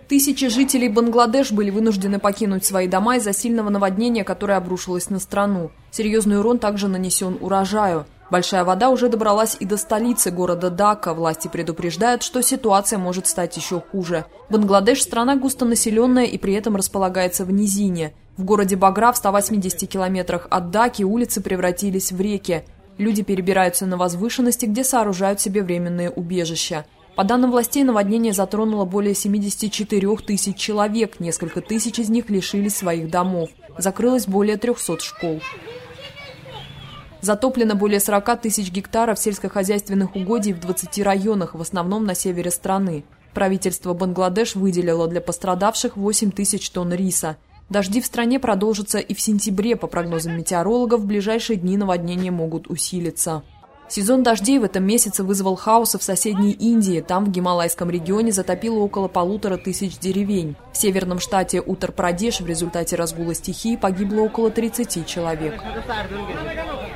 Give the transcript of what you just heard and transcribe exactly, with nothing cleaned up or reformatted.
Тысячи жителей Бангладеш были вынуждены покинуть свои дома из-за сильного наводнения, которое обрушилось на страну. Серьезный урон также нанесен урожаю. Большая вода уже добралась и до столицы города Дака. Власти предупреждают, что ситуация может стать еще хуже. Бангладеш – страна густонаселенная и при этом располагается в низине. В городе Багра в ста восьмидесяти километрах от Даки улицы превратились в реки. Люди перебираются на возвышенности, где сооружают себе временные убежища. По данным властей, наводнение затронуло более семидесяти четырёх тысяч человек, несколько тысяч из них лишились своих домов. Закрылось более трёхсот школ. Затоплено более сорока тысяч гектаров сельскохозяйственных угодий в двадцати районах, в основном на севере страны. Правительство Бангладеш выделило для пострадавших восемь тысяч тонн риса. Дожди в стране продолжатся и в сентябре. По прогнозам метеорологов, в ближайшие дни наводнения могут усилиться. Сезон дождей в этом месяце вызвал хаос в соседней Индии. Там, в Гималайском регионе, затопило около полутора тысяч деревень. В северном штате Уттар-Прадеш в результате разгула стихии погибло около тридцати человек.